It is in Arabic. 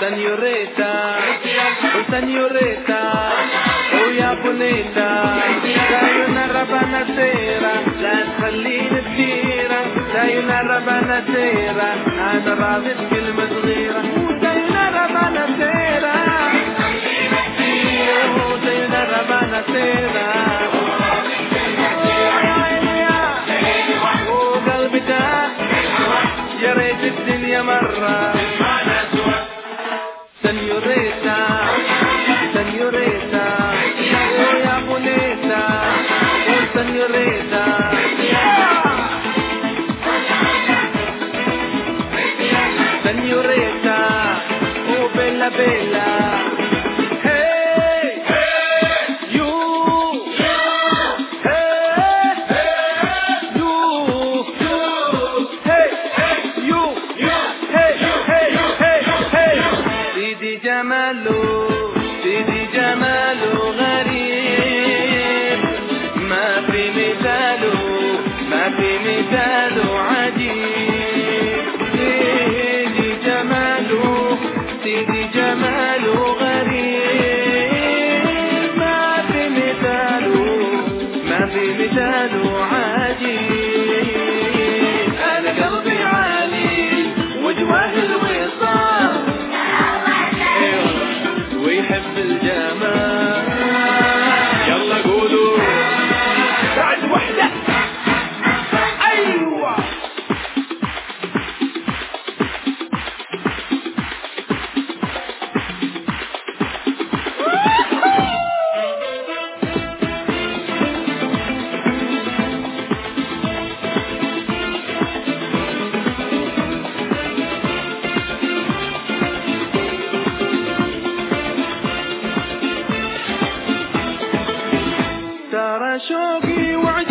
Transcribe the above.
Señorita, oh señorita, oh يا بنيتا دايما ربنا سيرة لا تخليني كثيرة دايما ربنا سيرة أنا راضي بكلمة صغيرة دايما ربنا سيرة دايما ربنا سيرة وقلبي ده يا ريت الدنيا مرة Señorita, señorita, oh ya bonita, oh señorita. Señorita, oh bella bella. Hey, hey, you, hey, you, hey, you, hey, hey, hey. سيدي جماله غريب ما في مثاله عجيب سيدي جماله غريب ما في مثاله عجيب أنا قلبي عالي وجواه الوصال ويحب الجمال يلا قولوا بعد وحدة أيوة ترى شوقي وعد